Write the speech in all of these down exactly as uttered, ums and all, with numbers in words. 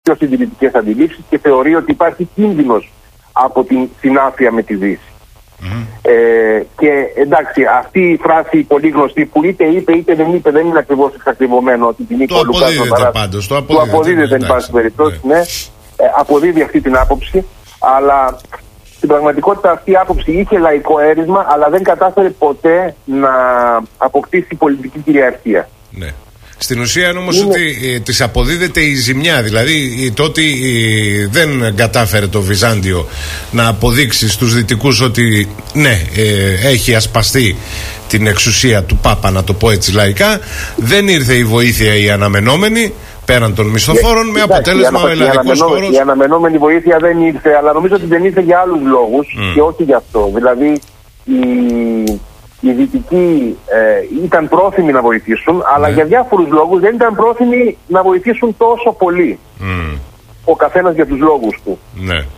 πιο συντηρητικές αντιλήψεις και θεωρεί ότι υπάρχει κίνδυνος από την συνάφεια με τη Δύση. Mm. Ε, και εντάξει, αυτή η φράση πολύ γνωστή που είτε είπε είτε δεν είπε, δεν είναι ακριβώς εξακριβωμένο ότι την είπε ο Λουκάς. Το αποδίδεται πάντως. Το αποδίδεται εν πάση περιπτώσει, ναι. Ε, αποδίδει αυτή την άποψη, αλλά στην πραγματικότητα αυτή η άποψη είχε λαϊκό έρισμα, αλλά δεν κατάφερε ποτέ να αποκτήσει πολιτική κυριαρχία. Ναι. Στην ουσία είναι όμως είναι... ότι ε, της αποδίδεται η ζημιά. Δηλαδή το ότι ε, δεν κατάφερε το Βυζάντιο να αποδείξει στους δυτικούς ότι ναι, ε, έχει ασπαστεί την εξουσία του Πάπα, να το πω έτσι λαϊκά, δεν ήρθε η βοήθεια η αναμενόμενη πέραν των μισθοφόρων, με αποτέλεσμα ο ελλαδικός χώρος. Η αναμενόμενη βοήθεια δεν ήρθε, αλλά νομίζω ότι δεν ήρθε για άλλους λόγους mm. και όχι γι' αυτό. Δηλαδή η... οι δυτικοί ε, ήταν πρόθυμοι να βοηθήσουν, αλλά ναι. για διάφορους λόγους δεν ήταν πρόθυμοι να βοηθήσουν τόσο πολύ. Mm. Ο καθένας για τους λόγους του. Ναι. Ε,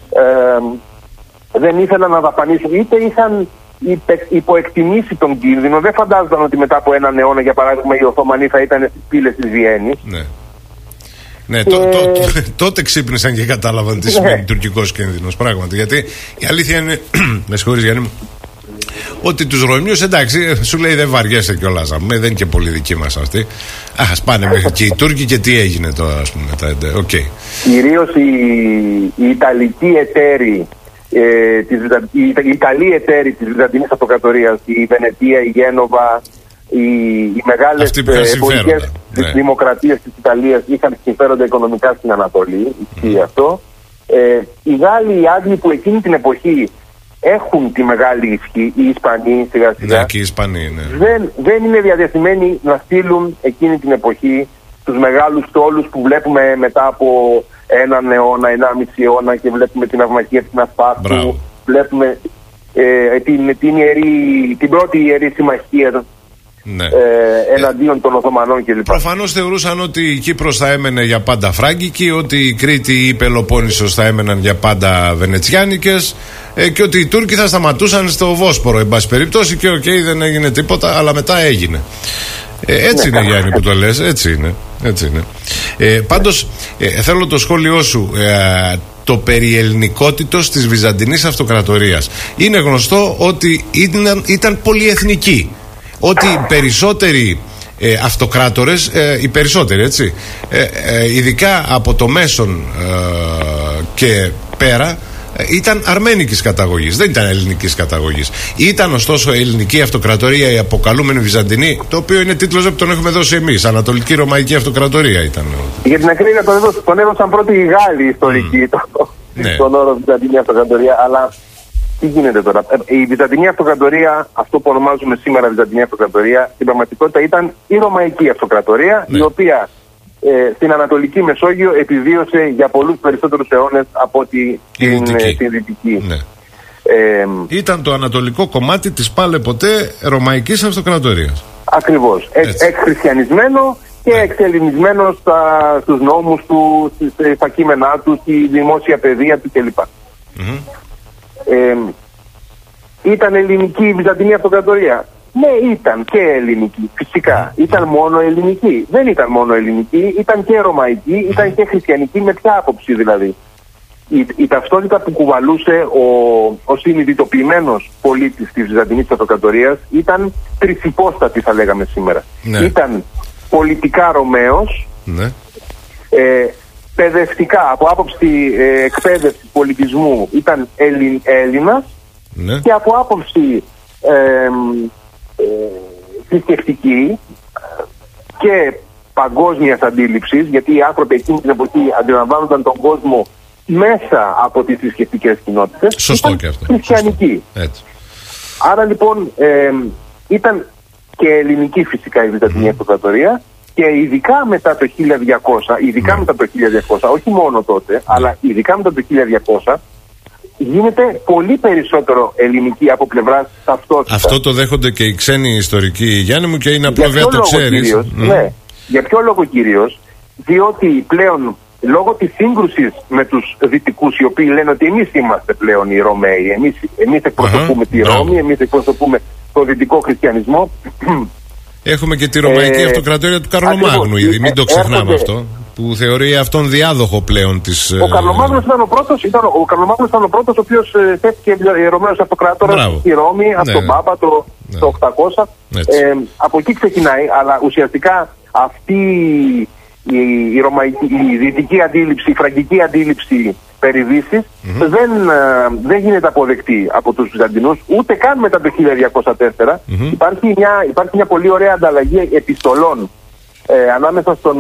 δεν ήθελαν να δαπανίσουν, είτε είχαν υπε, υποεκτιμήσει τον κίνδυνο. Δεν φαντάζονταν ότι μετά από έναν αιώνα, για παράδειγμα, οι Οθωμανοί θα ήταν στις πύλες της Βιέννης. Ναι. Ναι, και... τό, τό, τό, τότε ξύπνησαν και κατάλαβαν τι σημαίνει ναι. τουρκικός κίνδυνος. Πράγματι. Γιατί η αλήθεια είναι. Με συγχωρείς, Γιάννη μου. Ότι τους Ρωμίους, εντάξει, σου λέει δεν βαριέσαι κιόλας. Δεν είναι και πολύ δική μας αυτή. Α, ας πάνε μέχρι και οι Τούρκοι και τι έγινε τώρα, ας πούμε. Τα, okay. Κυρίως οι, οι Ιταλικοί εταίροι, ε, της, οι, οι Ιταλοί εταίροι της Βυζαντινής Αυτοκρατορίας, η Βενετία, η Γένοβα, οι, οι μεγάλες ε, πολιτικές ναι. δημοκρατίες της Ιταλίας είχαν συμφέροντα οικονομικά στην Ανατολή. Ισχύει mm. αυτό. Ε, οι Γάλλοι, οι Άγγλοι που εκείνη την εποχή έχουν τη μεγάλη ισχύ, οι Ισπανοί σιγά σιγά, ναι, και οι Ισπανοί, ναι. δεν, δεν είναι διαδεθειμένοι να στείλουν εκείνη την εποχή τους μεγάλους τόλους που βλέπουμε μετά από έναν αιώνα, ενάμιση αιώνα, και βλέπουμε την αυμαχία της Ασπάρτου, βλέπουμε ε, την, την, ιερή, την πρώτη ιερή συμμαχία ναι. ε, εναντίον ε, των Οθωμανών κλπ. Προφανώς θεωρούσαν ότι η Κύπρος θα έμενε για πάντα φράγκικη, ότι η Κρήτη ή η Πελοπόννησος θα έμεναν για πάντα βενετσιάνικες, ε, και ότι οι Τούρκοι θα σταματούσαν στο Βόσπορο, εν πάση περιπτώσει, και οκ, okay, δεν έγινε τίποτα, αλλά μετά έγινε. Ε, έτσι ναι, είναι, Γιάννη, που το λες, έτσι είναι. Έτσι είναι. Ε, πάντως, ε, θέλω το σχόλιο σου. Ε, το περί ελληνικότητος της Βυζαντινής Αυτοκρατορίας. Είναι γνωστό ότι ήταν, ήταν πολυεθνική. Ότι οι περισσότεροι ε, αυτοκράτορες, ε, οι περισσότεροι έτσι, ε, ε, ειδικά από το Μέσον ε, και πέρα, ε, ήταν αρμένικης καταγωγής, δεν ήταν ελληνικής καταγωγής. Ήταν ωστόσο ελληνική αυτοκρατορία, η αποκαλούμενη Βυζαντινή, το οποίο είναι τίτλος που τον έχουμε δώσει εμείς. Ανατολική Ρωμαϊκή Αυτοκρατορία ήταν. Για την ακρίβεια τον έδωσαν, τον έδωσαν πρώτοι οι Γάλλοι ιστορικοί, mm. το, ναι. τον όρο Βυζαντινή Αυτοκρατορία, αλλά τι γίνεται τώρα. Η Βυζαντινή Αυτοκρατορία, αυτό που ονομάζουμε σήμερα Βυζαντινή Αυτοκρατορία, στην πραγματικότητα ήταν η Ρωμαϊκή Αυτοκρατορία, ναι. η οποία ε, στην Ανατολική Μεσόγειο επιβίωσε για πολλούς περισσότερους αιώνες από ότι την Δυτική. Ναι. Ε, ήταν το ανατολικό κομμάτι της πάλε ποτέ Ρωμαϊκής Αυτοκρατορίας. Ακριβώς. Εκχριστιανισμένο και ναι. εξελληνισμένο στα, στους νόμους του, στα κείμενά του, στη δημόσια παιδεία του κλπ. Mm-hmm. Ε, ήταν ελληνική η Βυζαντινή Αυτοκρατορία? Ναι, ήταν και ελληνική, φυσικά. Ήταν μόνο ελληνική? Δεν ήταν μόνο ελληνική, ήταν και ρωμαϊκή, ήταν και χριστιανική. Με ποια άποψη δηλαδή? Η, η ταυτότητα που κουβαλούσε ο, ο συνειδητοποιημένος πολίτης της Βυζαντινής Αυτοκρατορίας ήταν τρισυπόστατη, θα λέγαμε σήμερα. Ναι. Ήταν πολιτικά Ρωμαίος, ναι. ε, παιδευτικά, από άποψη ε, εκπαίδευση πολιτισμού ήταν Έλλην, Έλληνας, ναι. και από άποψη ε, ε, θρησκευτική και παγκόσμιας αντίληψης, γιατί οι άνθρωποι εκείνη την εποχή αντιλαμβάνονταν τον κόσμο μέσα από τις θρησκευτικές κοινότητες. Σωστό ήταν και αυτό. Χριστιανική. Έτσι. Άρα λοιπόν ε, ήταν και ελληνική φυσικά η Βυζαντινή Αυτοκρατορία. Και ειδικά μετά το χίλια διακόσια, ειδικά mm. μετά το χίλια διακόσια, όχι μόνο τότε, mm. αλλά ειδικά μετά το χίλια διακόσια, γίνεται πολύ περισσότερο ελληνική από πλευράς ταυτότητας. Αυτό το δέχονται και οι ξένοι ιστορικοί, Γιάννη μου, και είναι απλό βέβαια το ξέρεις. Mm. Ναι. Για ποιο λόγο κυρίως? Διότι πλέον λόγω της σύγκρουσης με τους δυτικούς, οι οποίοι λένε ότι εμείς είμαστε πλέον οι Ρωμαίοι, εμείς, εμείς εκπροσωπούμε uh-huh. τη Ρώμη, εμείς εκπροσωπούμε τον δυτικό χριστιανισμό. Έχουμε και τη Ρωμαϊκή ε, Αυτοκρατορία του Καρλομάγνου ήδη, μην το ξεχνάμε έρχονται, αυτό. που θεωρεί αυτόν διάδοχο πλέον της... Ο Καρλομάγνος ήταν ο πρώτος, ήταν, ο Καρλομάγνος ήταν ο πρώτος ο οποίος ε, θέτηκε ιερωμένος αυτοκράτορας στη Ρώμη, ναι, από τον Πάπα το, ναι. το οκτακόσια. Ε, από εκεί ξεκινάει, αλλά ουσιαστικά αυτή η, η, ρωμαϊκή, η δυτική αντίληψη, η φραγκική αντίληψη περί Δύσης mm-hmm. δεν, δεν γίνεται αποδεκτή από τους Βυζαντινούς, ούτε καν μετά το χίλια διακόσια τέσσερα. Mm-hmm. Υπάρχει, μια, υπάρχει μια πολύ ωραία ανταλλαγή επιστολών ε, ανάμεσα στον,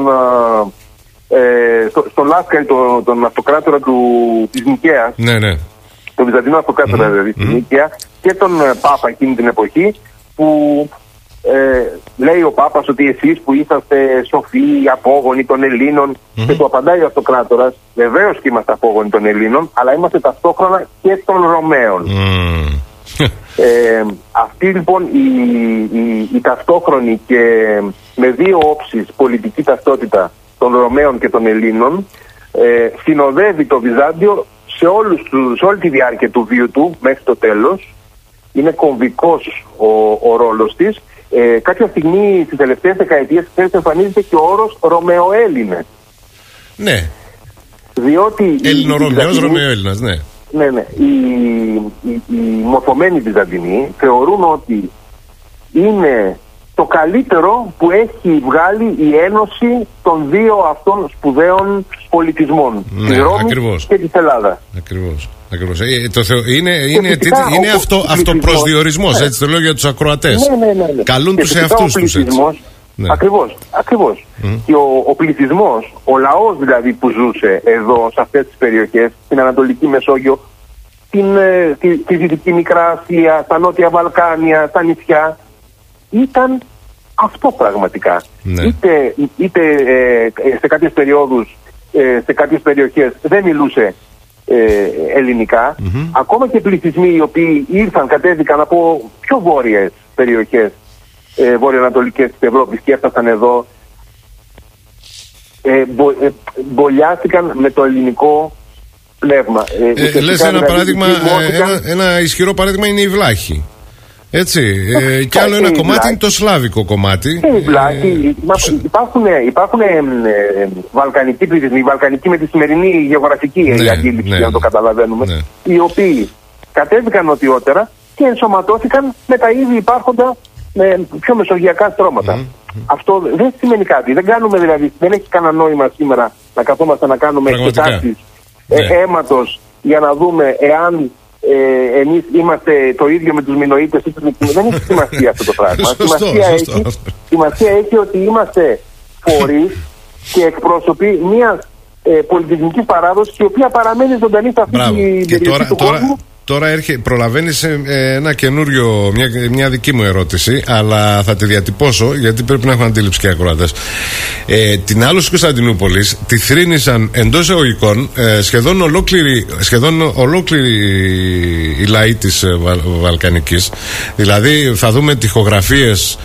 ε, στο, στον Λάσκαρη, τον, τον αυτοκράτορα του, της Νικαίας, ναι, ναι. τον Βυζαντινό αυτοκράτορα mm-hmm. δηλαδή της mm-hmm. Νικαία, και τον Πάπα εκείνη την εποχή, που ε, λέει ο Πάπας ότι εσείς που είσαστε σοφοί, απόγονοι των Ελλήνων, mm-hmm. και του απαντάει ο αυτοκράτορας, βεβαίως και είμαστε απόγονοι των Ελλήνων, αλλά είμαστε ταυτόχρονα και των Ρωμαίων. Mm. ε, αυτή λοιπόν η, η, η ταυτόχρονη και με δύο όψεις πολιτική ταυτότητα των Ρωμαίων και των Ελλήνων ε, συνοδεύει το Βυζάντιο σε, όλους τους, σε όλη τη διάρκεια του βίου του μέχρι το τέλος. Είναι κομβικός ο, ο ρόλος της. Ε, κάποια στιγμή στις τελευταίες δεκαετίες εμφανίζεται και ο όρος Ρωμαιοέλληνες. Ναι. Διότι Έλληνο-Ρωμαίος, Ρωμαιοέλληνας, ναι. Ναι, ναι. Οι, οι, οι μορφωμένοι Βυζαντινοί θεωρούν ότι είναι το καλύτερο που έχει βγάλει η ένωση των δύο αυτών σπουδαίων πολιτισμών, ναι, της Ρώμης ακριβώς. και της Ελλάδας. Ακριβώς. Ακριβώς. Ε, το θεω... Είναι, είναι, φυσικά, είναι ο, αυτό, αυτοπροσδιορισμός, ναι. έτσι το λέω για τους ακροατές. Ναι, ναι, ναι, ναι. Καλούν και τους εαυτούς τους έτσι. Ναι. Ακριβώς, ακριβώς. Mm. Και ο, ο πληθυσμός, ο λαός δηλαδή που ζούσε εδώ σε αυτές τις περιοχές, στην Ανατολική Μεσόγειο, στην, στη, στη Δυτική Μικρά Ασία, στα Νότια Βαλκάνια, στα νησιά, ήταν αυτό πραγματικά. Ναι. Είτε, είτε ε, σε κάποιες περιόδους, ε, σε κάποιες περιοχές δεν μιλούσε ε, ελληνικά. Mm-hmm. Ακόμα και πληθυσμοί οι οποίοι ήρθαν, κατέβηκαν από πιο βόρειες περιοχές, ε, βορειοανατολικές της Ευρώπης και έφτασαν εδώ, ε, μπο, ε, μπολιάστηκαν με το ελληνικό πνεύμα. Ε, ε, λες ένα δηλαδή, παράδειγμα, ε, ένα, ένα ισχυρό παράδειγμα είναι η Βλάχη. Έτσι. Ε, και άλλο ένα κομμάτι βλάχη. Είναι το σλάβικο κομμάτι. Και η Βλάχη. Ε, υπάρχουν υπάρχουν ε, ε, βαλκανικοί πληθυσμοί, βαλκανικοί με τη σημερινή γεωγραφική ναι, αντίληψη, ναι, για να το καταλαβαίνουμε, ναι. οι οποίοι κατέβηκαν νοτιότερα και ενσωματώθηκαν με τα ήδη υπάρχοντα με πιο μεσογειακά στρώματα. Mm-hmm. Αυτό δεν σημαίνει κάτι. Δεν κάνουμε δηλαδή, δεν έχει κανένα νόημα σήμερα να καθόμαστε να κάνουμε εξετάσεις ναι. ε, αίματος για να δούμε εάν ε, εμείς είμαστε το ίδιο με τους Μινωίτες ή τους Μικτινούς. Δεν έχει σημασία αυτό το πράγμα. Σωστό, σημασία, σωστό. Έχει, σημασία έχει ότι είμαστε φορείς και εκπρόσωποι μιας ε, πολιτισμικής παράδοσης, η οποία παραμένει ζωντανή σε αυτή την περιοχή του τώρα... κόσμου. Τώρα έρχε, προλαβαίνεις ε, ένα καινούριο, μια, μια δική μου ερώτηση, αλλά θα τη διατυπώσω γιατί πρέπει να έχουν αντίληψη και ακροατές. Ε, την άλωση Κωνσταντινούπολης τη θρήνησαν εντός εισαγωγικών ε, σχεδόν ολόκληρη, σχεδόν ολόκληρη η λαή της ε, Βα, Βαλκανικής. Δηλαδή θα δούμε τοιχογραφίες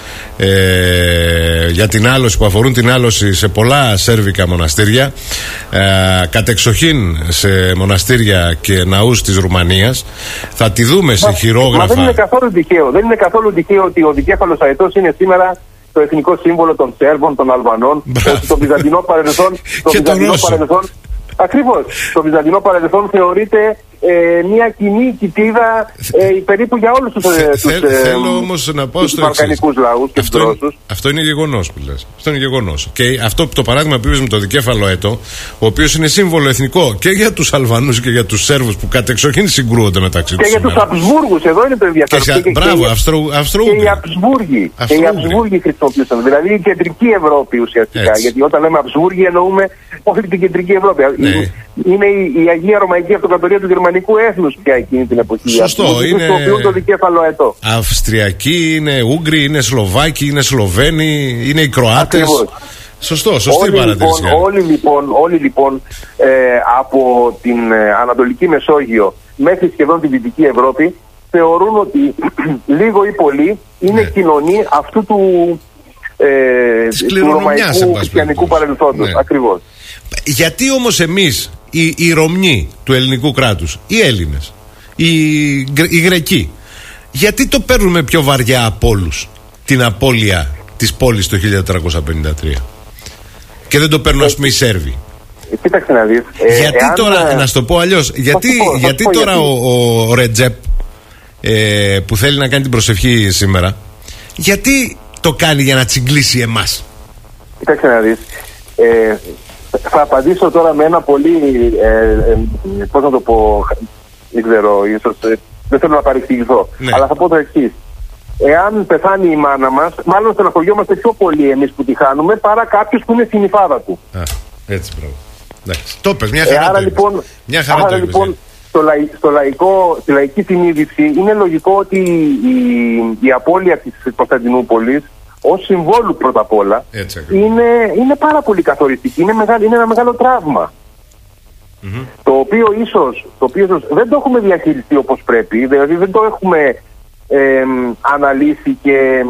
ε, για την άλωση που αφορούν την άλωση σε πολλά σέρβικα μοναστήρια, ε, κατεξοχήν σε μοναστήρια και ναούς της Ρουμανίας. Θα τη δούμε σε χειρόγραφα. Μα δεν είναι καθόλου τυχαίο. Δεν είναι καθόλου τυχαίο ότι ο δικέφαλος αετός είναι σήμερα το εθνικό σύμβολο των Σέρβων, των Αλβανών, ότι το βυζαντινό παρελθόν. Το βυζαντινό παρελθόν. Ακριβώς. Το βυζαντινό παρελθόν θεωρείται ε, μια κοινή κοιτίδα ε, περίπου για όλους τους, Θε, τους, θέλ, ε, θέλω όμως να πω τους βαλκανικούς λαούς και αυτό, τους Ρώσους. Αυτό είναι γεγονός που λες. Αυτό είναι γεγονός. Και αυτό το παράδειγμα που είπες με το δικέφαλο αετό, ο οποίος είναι σύμβολο εθνικό και για τους Αλβανούς και για τους Σέρβους που κατεξοχήν συγκρούονται μεταξύ τους. Και για τους Αμπσβούργους, εδώ είναι το ενδιαφέρον. Και, μπράβο, Αυστρο-Ούγγροι. Και οι Αμπσβούργοι. Και οι Αμπσβούργοι χρησιμοποιούσαν. Δηλαδή η κεντρική Ευρώπη ουσιαστικά. Έτσι. Γιατί όταν λέμε Αμπσβούργοι εννοούμε όχι την κεντρική Ευρώπη. Ναι. Είναι η, η Αγία Ρωμαϊκή Αυτοκρατορία του Γερμανικού έθνους πια εκείνη την εποχή. Σωστό. Είναι το δικέφαλο αετό. Αυστριακοί, είναι Ούγγροι, είναι Σλοβάκοι, είναι Σλοβαίνοι, είναι οι Κροάτες. Σωστό, σωστή όλοι, παρατήρηση. Λοιπόν, όλοι λοιπόν, όλοι, λοιπόν ε, από την ε, Ανατολική Μεσόγειο μέχρι σχεδόν τη Δυτική Ευρώπη θεωρούν ότι λίγο ή πολύ είναι ναι. κοινωνοί αυτού του, ε, του ρωμαϊκού χριστιανικού παρελθόντος. Ναι. Ακριβώς. Γιατί όμως εμείς οι, οι Ρωμνοί του ελληνικού κράτους, οι Έλληνες, οι, οι Γρεκοί, γιατί το παίρνουμε πιο βαριά από όλους την απώλεια της πόλης το χίλια τετρακόσια πενήντα τρία? Και δεν το παίρνουν, ας πούμε, οι Σέρβοι. Κοίταξε να δεις. Ε, γιατί εάν, τώρα, να σου το πω αλλιώς, γιατί, πω, γιατί τώρα γιατί. ο, ο Ρετζέπ ε, που θέλει να κάνει την προσευχή σήμερα, γιατί το κάνει για να τσιγκλίσει εμάς? Κοίταξε να δεις. Ε, θα απαντήσω τώρα με ένα πολύ, ε, ε, πώς να το πω, δεν ξέρω, ίσως, ε, δεν θέλω να παρεξηγηθώ, ναι. Αλλά θα πω το εξής. Εάν πεθάνει η μάνα μας, μάλλον στεναχωριόμαστε πιο πολύ εμείς που τη χάνουμε παρά κάποιος που είναι στην υφάδα του. Α, έτσι πράγμα. Το πες, μια χαρά. Ε, άρα το λοιπόν, μια χαρά άρα, το λοιπόν στο, λαϊ, στο λαϊκό, στη λαϊκή συνείδηση είναι λογικό ότι η, η απώλεια της Κωνσταντινούπολης ως συμβόλου πρώτα απ' όλα είναι, είναι πάρα πολύ καθοριστική. Είναι, μεγάλη, είναι ένα μεγάλο τραύμα. Mm-hmm. Το οποίο ίσως, το οποίο ίσως δεν το έχουμε διαχειριστεί όπως πρέπει, δηλαδή δεν το έχουμε ε, αναλύσει και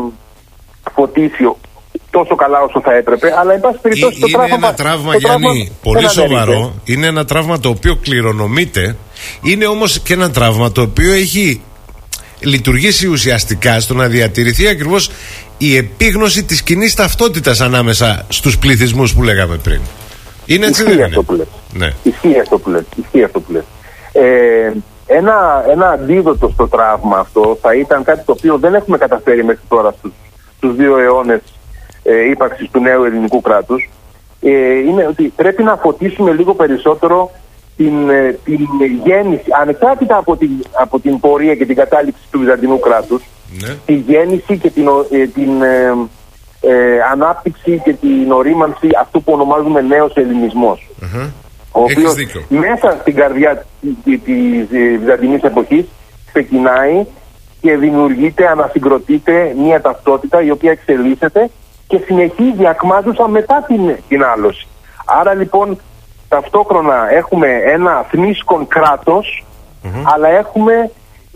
φωτίσει τόσο καλά όσο θα έπρεπε, αλλά εν πάση περιπτώσει το τραύμα. Είναι ένα τραύμα, Γιάννη, πολύ σοβαρό. Είναι ένα τραύμα το οποίο κληρονομείται. Είναι όμως και ένα τραύμα το οποίο έχει λειτουργήσει ουσιαστικά στο να διατηρηθεί ακριβώς η επίγνωση της κοινής ταυτότητας ανάμεσα στους πληθυσμούς που λέγαμε πριν. Είναι έτσι, δεν είναι? Αυτό που λες. Ναι. Ισχύει αυτό που λες. Ισχύει αυτό που λες. Ε, ένα, ένα αντίδοτο στο τραύμα αυτό θα ήταν κάτι το οποίο δεν έχουμε καταφέρει μέχρι τώρα στους, στους δύο αιώνες ε, ύπαρξης του νέου ελληνικού κράτους. Ε, είναι ότι πρέπει να φωτίσουμε λίγο περισσότερο την, ε, την γέννηση, ανεξάρτητα από την, από την πορεία και την κατάληξη του Βυζαντινού κράτους, ναι. Τη γέννηση και την, ε, την ε, ε, ανάπτυξη και την ορίμανση αυτού που ονομάζουμε νέος ελληνισμός. Uh-huh. Ο οποίος μέσα στην καρδιά της Βυζαντινής εποχής ξεκινάει και δημιουργείται, ανασυγκροτείται μια ταυτότητα η οποία εξελίσσεται και συνεχίζει ακμάζουσα μετά την, την άλωση. Άρα λοιπόν ταυτόχρονα έχουμε ένα θνίσκον κράτος, mm-hmm. αλλά έχουμε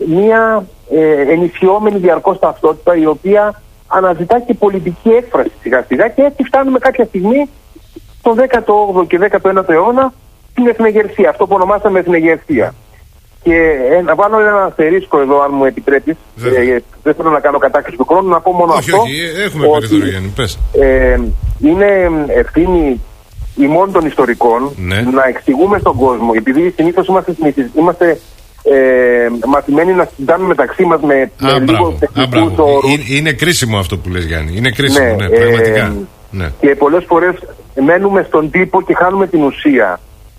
μια ε, ενισχυόμενη διαρκώς ταυτότητα η οποία αναζητά και πολιτική έκφραση σιγά σιγά, και έτσι φτάνουμε κάποια στιγμή στο δέκατο όγδοο και δέκατο ένατο αιώνα την εθνεγερσία, αυτό που ονομάσαμε εθνεγερσία. Και ε, να βάλω ένα αστερίσκο εδώ, αν μου επιτρέπεις. Ε, δεν θέλω να κάνω κατάκριση του χρόνου, να πω μόνο όχι, αυτό. Όχι, έχουμε περιθώριο, Γιάννη, πες. Ε, είναι ευθύνη ημών των ιστορικών, ναι, να εξηγούμε στον κόσμο, επειδή συνήθως είμαστε, είμαστε ε, μαθημένοι να συζητάμε μεταξύ μας με, α, με λίγο τεχνικούς όρους. Είναι, είναι κρίσιμο αυτό που λες, Γιάννη. Είναι κρίσιμο, ναι, ναι, πραγματικά. Ε, ναι. Και πολλές φορές μένουμε στον τύπο και χάνουμε την ουσία.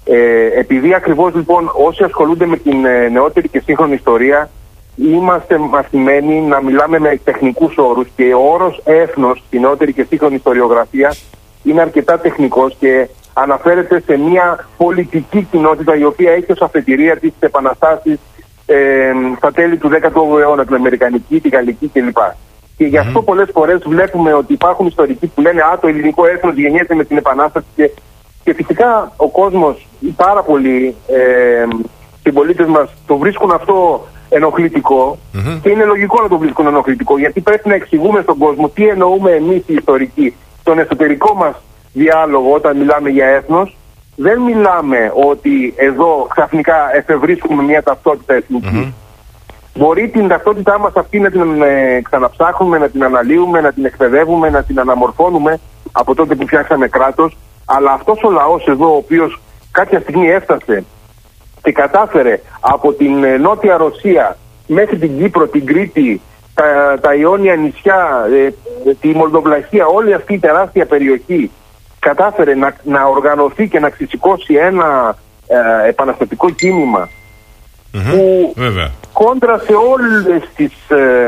Ε, επειδή ακριβώς λοιπόν όσοι ασχολούνται με την ε, νεότερη και σύγχρονη ιστορία είμαστε μαθημένοι να μιλάμε με τεχνικούς όρους, και ο όρος έθνος στη νεότερη και σύγχρονη ιστοριογραφία είναι αρκετά τεχνικός και αναφέρεται σε μια πολιτική κοινότητα η οποία έχει ως αφετηρία της επαναστάσεις ε, στα τέλη του δέκατου όγδοου αιώνα, την Αμερικανική, τη Γαλλική κλπ. Και γι' αυτό mm-hmm. πολλές φορές βλέπουμε ότι υπάρχουν ιστορικοί που λένε «Α, το ελληνικό έθνος γεννιέται με την Επανάσταση», και Και φυσικά ο κόσμος, πάρα πολλοί ε, συμπολίτες μας το βρίσκουν αυτό ενοχλητικό, mm-hmm. και είναι λογικό να το βρίσκουν ενοχλητικό, γιατί πρέπει να εξηγούμε στον κόσμο τι εννοούμε εμείς οι ιστορικοί. Στον εσωτερικό μας διάλογο, όταν μιλάμε για έθνος, δεν μιλάμε ότι εδώ ξαφνικά εφευρίσκουμε μια ταυτότητα εθνική. Mm-hmm. Μπορεί την ταυτότητά μας αυτή να την ε, ξαναψάχνουμε, να την αναλύουμε, να την εκπαιδεύουμε, να την αναμορφώνουμε από τότε που φτιάξαμε κράτος. Αλλά αυτός ο λαός εδώ, ο οποίος κάποια στιγμή έφτασε και κατάφερε από την ε, Νότια Ρωσία μέχρι την Κύπρο, την Κρήτη, τα, τα Ιόνια νησιά, ε, τη Μολδοβλαχία, όλη αυτή η τεράστια περιοχή, κατάφερε να, να οργανωθεί και να ξεσηκώσει ένα ε, επαναστατικό κίνημα, mm-hmm. που βέβαια κόντρα σε όλες τις... Ε,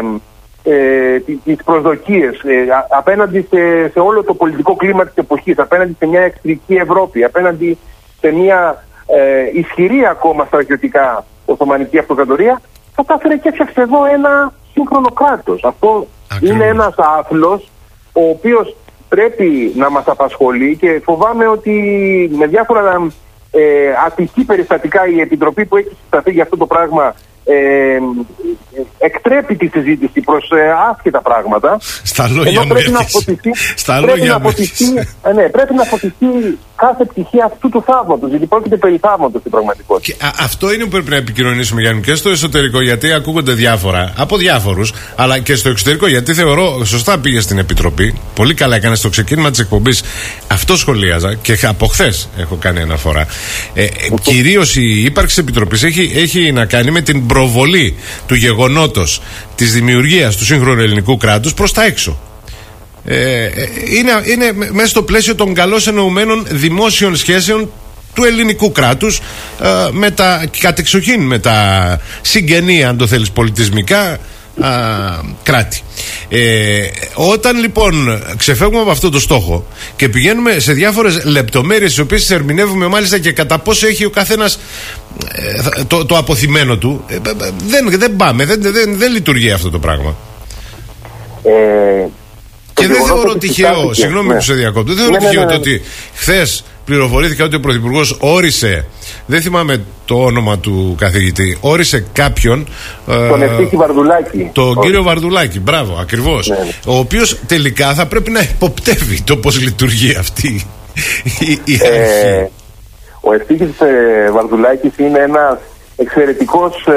Ε, τις προσδοκίες ε, απέναντι σε, σε όλο το πολιτικό κλίμα της εποχής, απέναντι σε μια εχθρική Ευρώπη, απέναντι σε μια ε, ισχυρή ακόμα στρατιωτικά Οθωμανική Αυτοκρατορία, κατάφερε και έφτιαξε εδώ ένα σύγχρονο κράτος. Αυτό ακριβώς είναι ένας άθλος ο οποίος πρέπει να μας απασχολεί, και φοβάμαι ότι με διάφορα ε, ατυχή περιστατικά η Επιτροπή που έχει συσταθεί για αυτό το πράγμα Ε, εκτρέπει τη συζήτηση προς ε, άσχετα πράγματα. Στα λόγια μου πρέπει να φωτιστεί, Στα πρέπει λόγια να φωτιστεί, ε, ναι, πρέπει να φωτιστεί κάθε πτυχή αυτού του θαύματος, γιατί πρόκειται περί θαύματος στην πραγματικότητα. Και, α, αυτό είναι που πρέπει να επικοινωνήσουμε, Γιάννη, και στο εσωτερικό, γιατί ακούγονται διάφορα από διάφορους, αλλά και στο εξωτερικό, γιατί θεωρώ, σωστά πήγε στην Επιτροπή, πολύ καλά έκανε στο ξεκίνημα της εκπομπής. Αυτό σχολίαζα και από χθες έχω κάνει αναφορά. Ε, κυρίως η ύπαρξη της Επιτροπής έχει, έχει να κάνει με την προβολή του γεγονότος της δημιουργίας του σύγχρονου ελληνικού κράτους προς τα έξω. Ε, είναι, είναι μέσα στο πλαίσιο των καλώς εννοουμένων δημόσιων σχέσεων του ελληνικού κράτους ε, με τα κατεξοχήν, με τα συγγενή, αν το θέλεις, πολιτισμικά ε, κράτη. Ε, όταν λοιπόν ξεφεύγουμε από αυτό το στόχο και πηγαίνουμε σε διάφορες λεπτομέρειες, τις οποίες ερμηνεύουμε μάλιστα και κατά πόσο έχει ο καθένας ε, το, το αποθυμένο του, ε, δεν, δεν πάμε, δεν, δεν, δεν λειτουργεί αυτό το πράγμα. Ε, Και δεν θεωρώ τυχαίο, συγγνώμη που σε διακόπτω, δεν θεωρώ τυχαίο ότι χθες πληροφορήθηκα ότι ο Πρωθυπουργός όρισε, δεν θυμάμαι το όνομα του καθηγητή, όρισε κάποιον. Τον Ευτύχη Βαρδουλάκη. Τον κύριο Βαρδουλάκη, μπράβο, ακριβώς. Ναι. Ο οποίος τελικά θα πρέπει να υποπτεύει το πώς λειτουργεί αυτή η, η ε, αρχή. Ο Ευτύχης ε, Βαρδουλάκης είναι ένας εξαιρετικός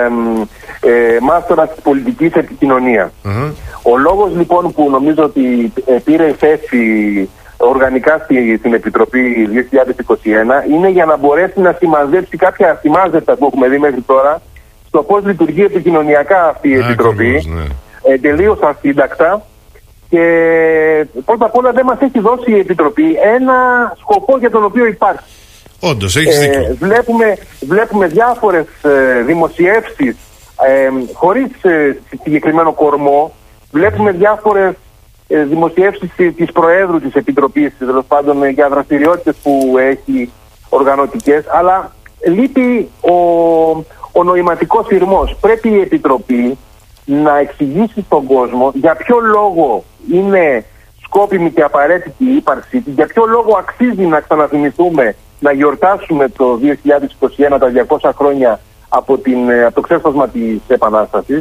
ε, ε, μάστορας της πολιτικής επικοινωνίας. Uh-huh. Ο λόγος λοιπόν που νομίζω ότι πήρε θέση οργανικά στη, στην Επιτροπή δύο χιλιάδες είκοσι ένα είναι για να μπορέσει να συμμαζέψει κάποια ασημάζευτα που έχουμε δει μέχρι τώρα στο πώς λειτουργεί επικοινωνιακά αυτή η Επιτροπή. Ακριβώς, ναι. ε, τελείως ασύντακτα, και πρώτα απ' όλα δεν μας έχει δώσει η Επιτροπή ένα σκοπό για τον οποίο υπάρχει. Όντως, έχεις δίκιο. Ε, βλέπουμε, βλέπουμε διάφορες ε, δημοσιεύσεις ε, χωρίς ε, συγκεκριμένο κορμό. Βλέπουμε διάφορες ε, δημοσιεύσεις της Προέδρου της Επιτροπής, τέλος πάντων, για δραστηριότητες που έχει οργανωτικές, αλλά λείπει ο, ο νοηματικός ηρμός. Πρέπει η Επιτροπή να εξηγήσει στον κόσμο για ποιο λόγο είναι σκόπιμη και απαραίτητη η ύπαρξή της, για ποιο λόγο αξίζει να ξαναθυμηθούμε να γιορτάσουμε το δύο χιλιάδες είκοσι ένα τα διακόσια χρόνια από, την, από το ξέσπασμα της Επανάστασης,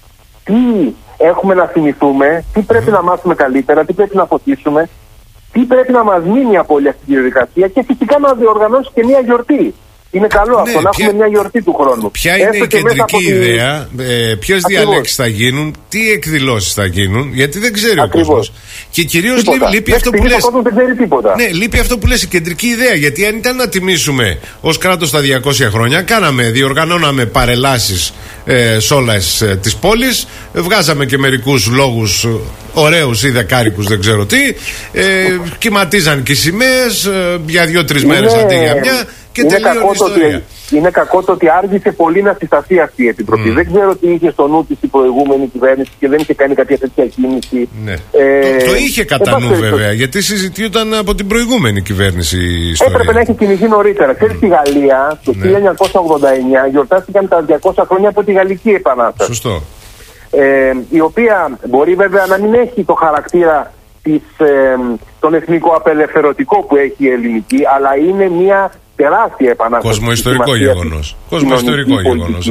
τι έχουμε να θυμηθούμε, τι πρέπει να μάθουμε καλύτερα, τι πρέπει να φωτίσουμε, τι πρέπει να μας μείνει από όλη αυτή τη διαδικασία, και φυσικά να διοργανώσει και μια γιορτή. Είναι καλό, ναι, αυτό, να ποια... έχουμε μια γιορτή του χρόνου. Ποια είναι Έστω η κεντρική ιδέα, τη... ε, ποιες διαλέξεις θα γίνουν, τι εκδηλώσεις θα γίνουν, γιατί δεν ξέρει Ακριβώς. ο κόσμος. Και κυρίως λείπει, λείπει αυτό που λες. Δεν ξέρει τίποτα. Ναι, λείπει αυτό που λες, η κεντρική ιδέα. Γιατί αν ήταν να τιμήσουμε ως κράτος τα διακόσια χρόνια, κάναμε, διοργανώναμε παρελάσεις ε, σε όλες ε, τις πόλεις, βγάζαμε και μερικούς λόγους ωραίους ή δεκάρικους, δεν ξέρω τι, ε, κυματίζαν και οι σημαίες ε, για δύο-τρεις μέρες είναι... αντί για μια. Είναι κακό, ότι, είναι κακό το ότι άργησε πολύ να συσταθεί αυτή η Επιτροπή. Mm. Δεν ξέρω τι είχε στο νου της η προηγούμενη κυβέρνηση και δεν είχε κάνει κάποια τέτοια κίνηση. Ναι. Ε, το, το είχε κατά νου βέβαια, γιατί συζητιόταν από την προηγούμενη κυβέρνηση η ιστορία. Έπρεπε να έχει κινηθεί νωρίτερα. Ξέρεις, στη Γαλλία το ναι. χίλια εννιακόσια ογδόντα εννιά γιορτάστηκαν τα διακόσια χρόνια από τη Γαλλική Επανάσταση. Σωστό. Ε, η οποία μπορεί βέβαια να μην έχει το χαρακτήρα της, ε, τον εθνικό απελευθερωτικό που έχει η ελληνική, αλλά είναι μια τεράστια επανάσταση. Κοσμοϊστορικό γεγονός. Κοσμοϊστορικό γεγονός.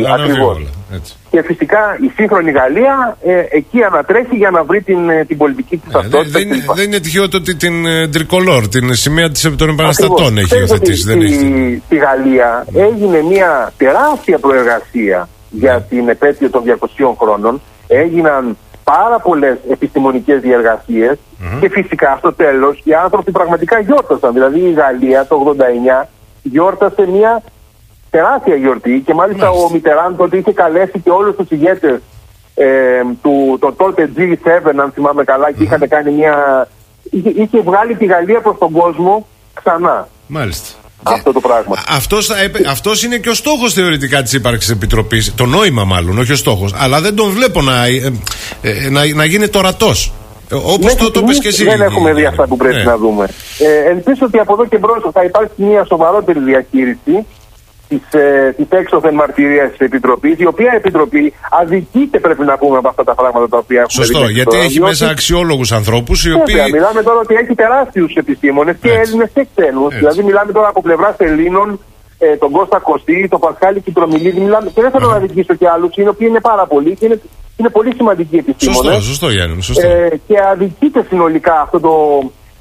Και φυσικά η σύγχρονη Γαλλία ε, εκεί ανατρέχει για να βρει την, την πολιτική της ταυτότητα. Ε, δεν, δεν είναι τυχαίο ότι την ε, τρικολόρ, την σημαία της, των επαναστατών έχει υιοθετήσει. Στη, στη, στη Γαλλία mm. έγινε μια τεράστια προεργασία mm. για την επέτειο των διακοσίων χρόνων. Έγιναν πάρα πολλές επιστημονικές διεργασίες mm-hmm. και φυσικά στο τέλος οι άνθρωποι πραγματικά γιόρτασαν. Δηλαδή η Γαλλία το ογδόντα εννιά γιόρτασε μια τεράστια γιορτή, και μάλιστα Μάλιστα. ο Μιτεράν τότε είχε καλέσει και όλους τους ηγέτες ε, του το τότε τζι σέβεν, αν θυμάμαι καλά, και mm-hmm. είχαν κάνει μια... Είχε, είχε βγάλει τη Γαλλία προς τον κόσμο ξανά. Μάλιστα. Αυτό το πράγμα. Αυτός, αυτός είναι και ο στόχος θεωρητικά της ύπαρξης επιτροπής. Το νόημα μάλλον, όχι ο στόχος. Αλλά δεν τον βλέπω να, ε, ε, να, να γίνεται ορατός. Όπως το, το πες και εσύ. Δεν έχουμε δει αυτά που πρέπει ναι. να δούμε. Ε, ελπίζω ότι από εδώ και μπρος θα υπάρξει μια σοβαρότερη διαχείριση της, ε, της έξωθεν μαρτυρίας της Επιτροπής, η οποία Επιτροπή αδικείται, πρέπει να πούμε, από αυτά τα πράγματα τα οποία έχουμε δει. Σωστό, γιατί τώρα, έχει διότι... μέσα αξιόλογους ανθρώπους οι οποίοι. Βέβαια, μιλάμε τώρα ότι έχει τεράστιους επιστήμονες και Έλληνες και ξένους. Δηλαδή, μιλάμε τώρα από πλευράς Ελλήνων, ε, τον Κώστα Κωστή, τον Πασχάλη Κιτρομιλίδη. Μιλάμε, και δεν θέλω να αδικήσω και άλλους, οι οποίοι είναι πάρα πολλοί και είναι, είναι πολύ σημαντικοί επιστήμονες. Σωστό, σωστό, Γιάννη. Σωστό. Ε, και αδικείται συνολικά αυτό το.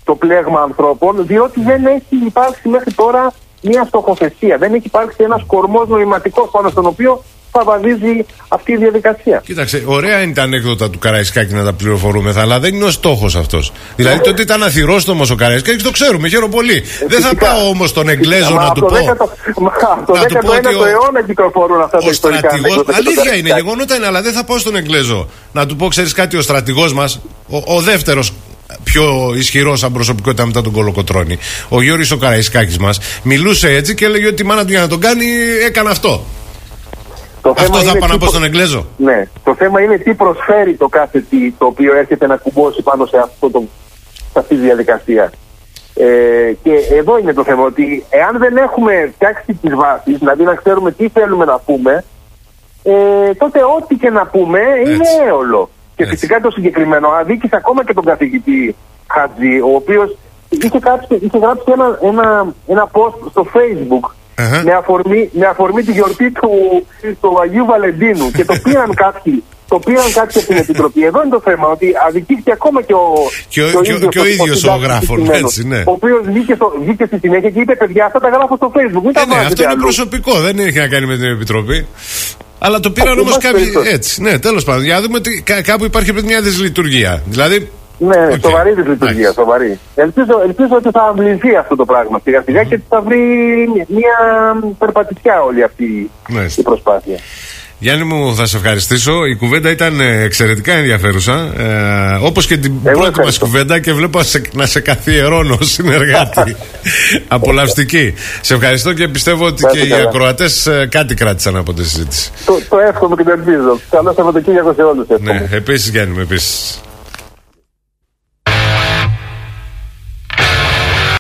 το πλέγμα ανθρώπων, διότι δεν έχει υπάρξει μέχρι τώρα μια στοχοθεσία. Δεν έχει υπάρξει ένας κορμός νοηματικός πάνω στον οποίο θα βαδίζει αυτή η διαδικασία. Κοίταξε, ωραία είναι τα ανέκδοτα του Καραϊσκάκη να τα πληροφορούμε, αλλά δεν είναι ο στόχος αυτός. Δηλαδή το ότι ήταν αθυρόστομος ο Καραϊσκάκης το ξέρουμε, χαίρομαι πολύ. Ε, δεν θα πάω όμως στον Εγγλέζο να του πω. Από το δέκατο ένατο αιώνα κυκλοφορούν αυτά τα ιστορικά ανέκδοτα. Αλήθεια είναι, γεγονότα είναι, αλλά δεν θα πάω στον Εγγλέζο να του πω, ξέρεις κάτι, ο στρατηγός μας, ο, ο δεύτερος πιο ισχυρό σαν προσωπικότητα μετά τον Κολοκοτρώνη, ο Γιώργης ο Καραϊσκάκης μας, μιλούσε έτσι και έλεγε ότι η μάνα του για να τον κάνει έκανε αυτό. Το αυτό θα πάω να πω στον Εγγλέζο. Ναι. Το θέμα είναι τι προσφέρει το κάθε τι το οποίο έρχεται να κουμπώσει πάνω σε, αυτό το, σε αυτή τη διαδικασία. Ε, και εδώ είναι το θέμα, ότι εάν δεν έχουμε φτιάξει τις βάσεις, δηλαδή να ξέρουμε τι θέλουμε να πούμε, ε, τότε ό,τι και να πούμε είναι έολο. Και έτσι. Φυσικά το συγκεκριμένο αδίκησε ακόμα και τον καθηγητή Χατζή, ο οποίος είχε, είχε γράψει ένα, ένα, ένα post στο Facebook uh-huh. με, αφορμή, με αφορμή τη γιορτή του, του Αγίου Βαλεντίνου και το πήραν κάποιοι. Το πήραν κάποιοι από την Επιτροπή. Εδώ είναι το θέμα, ότι αδικήθηκε ακόμα και ο, και ο, και ο, ίδιος, και ο, ο ίδιος ο, ο γράφων. Έτσι, ναι. Ο οποίος βγήκε, βγήκε στη συνέχεια και είπε: παιδιά, αυτά τα γράφω στο Facebook. Μην ε, ναι, αυτό είναι προσωπικό, δεν έχει να κάνει με την Επιτροπή. Αλλά το πήραν όμως κάποιοι έτσι. Ναι, τέλος πάντων. Για να δούμε ότι κά, κάπου υπάρχει μια δυσλειτουργία. Δηλαδή. Ναι, okay. Σοβαρή δυσλειτουργία. Σοβαρή. Ελπίζω, ελπίζω ότι θα αμβληθεί αυτό το πράγμα σιγά σιγά mm. και θα βρει μια περπατησιά όλη αυτή ναι. η προσπάθεια. Γιάννη μου, θα σε ευχαριστήσω. Η κουβέντα ήταν εξαιρετικά ενδιαφέρουσα. Ε, όπως και την Εγώ πρώτη μας κουβέντα, και βλέπω σε, να σε καθιερώνω συνεργάτη. Απολαυστική. Σε ευχαριστώ και πιστεύω ότι και οι ακροατές κάτι κράτησαν από τη συζήτηση. Το, το εύχομαι και το ελπίζω. Καλό Σαββατοκύριακο σε όλους. Ναι, επίσης Γιάννη μου, επίσης.